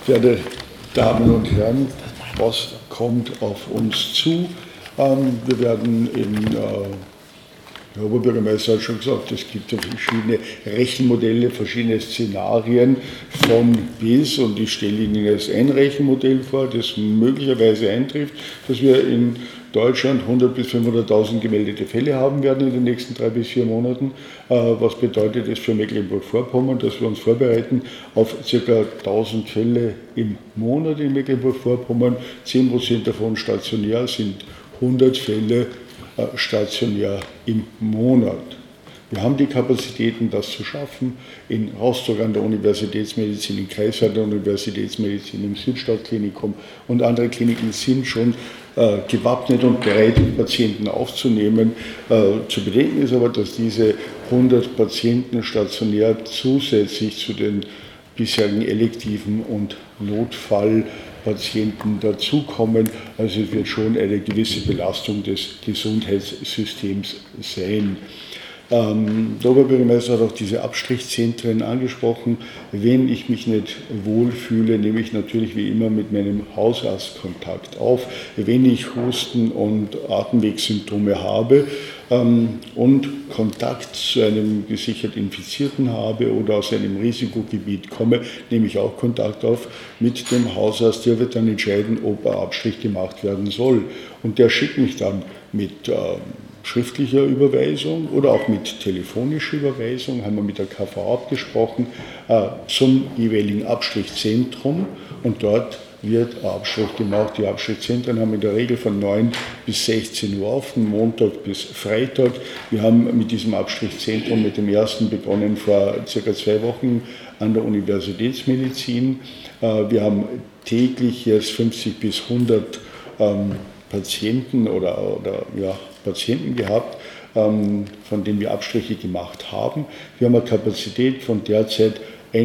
Verehrte Damen und Herren, was kommt auf uns zu? Wir werden der Oberbürgermeister hat schon gesagt, es gibt ja verschiedene Rechenmodelle, verschiedene Szenarien von bis, und ich stelle Ihnen jetzt ein Rechenmodell vor, das möglicherweise eintrifft, dass wir in Deutschland 100.000 bis 500.000 gemeldete Fälle haben werden in den nächsten 3 bis 4 Monaten. Was bedeutet das für Mecklenburg-Vorpommern, dass wir uns vorbereiten auf ca. 1000 Fälle im Monat in Mecklenburg-Vorpommern, 10% davon stationär, sind 100 Fälle stationär im Monat. Wir haben die Kapazitäten, das zu schaffen. In Rostock an der Universitätsmedizin, in Kreisau an der Universitätsmedizin, im Südstadtklinikum und andere Kliniken sind schon gewappnet und bereit, Patienten aufzunehmen. Zu bedenken ist aber, dass diese 100 Patienten stationär zusätzlich zu den bisherigen elektiven und Notfallpatienten dazukommen. Also es wird schon eine gewisse Belastung des Gesundheitssystems sein. Der Oberbürgermeister hat auch diese Abstrichzentren angesprochen. Wenn ich mich nicht wohlfühle, nehme ich natürlich wie immer mit meinem Hausarzt Kontakt auf. Wenn ich Husten und Atemwegssymptome habe und Kontakt zu einem gesichert Infizierten habe oder aus einem Risikogebiet komme, nehme ich auch Kontakt auf mit dem Hausarzt. Der wird dann entscheiden, ob ein Abstrich gemacht werden soll. Und der schickt mich dann mit schriftlicher Überweisung oder auch mit telefonischer Überweisung, haben wir mit der KV abgesprochen, zum jeweiligen Abstrichzentrum, und dort wird ein Abstrich gemacht. Die Abstrichzentren haben in der Regel von 9 bis 16 Uhr auf, von Montag bis Freitag. Wir haben mit diesem Abstrichzentrum, mit dem ersten begonnen vor ca. 2 Wochen an der Universitätsmedizin. Wir haben täglich jetzt 50 bis 100 Patienten Patienten gehabt, von denen wir Abstriche gemacht haben. Wir haben eine Kapazität von derzeit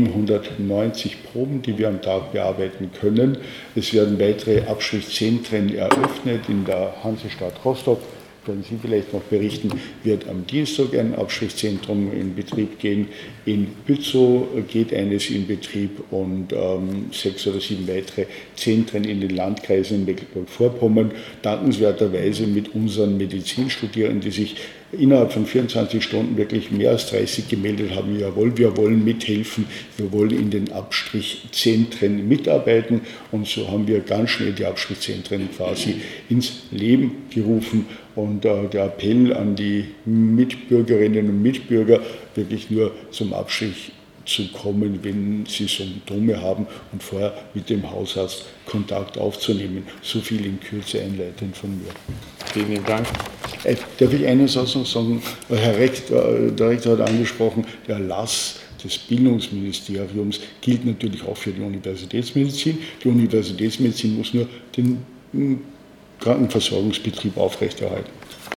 190 Proben, die wir am Tag bearbeiten können. Es werden weitere Abstrichzentren eröffnet in der Hansestadt Rostock. Können Sie vielleicht noch berichten, wird am Dienstag ein Abstrichzentrum in Betrieb gehen. In Bützow geht eines in Betrieb und 6 oder 7 weitere Zentren in den Landkreisen in Mecklenburg-Vorpommern. Dankenswerterweise mit unseren Medizinstudierenden, die sich innerhalb von 24 Stunden wirklich mehr als 30 gemeldet haben. Jawohl, wir wollen mithelfen, wir wollen in den Abstrichzentren mitarbeiten, und so haben wir ganz schnell die Abstrichzentren quasi ins Leben gerufen. Und der Appell an die Mitbürgerinnen und Mitbürger, wirklich nur zum Abstrich zu kommen, wenn sie Symptome haben, und vorher mit dem Hausarzt Kontakt aufzunehmen. So viel in Kürze einleitend von mir. Vielen Dank. Darf ich einen Satz noch sagen? Herr Direktor hat angesprochen, der Erlass des Bildungsministeriums gilt natürlich auch für die Universitätsmedizin. Die Universitätsmedizin muss nur den Krankenversorgungsbetrieb aufrechterhalten.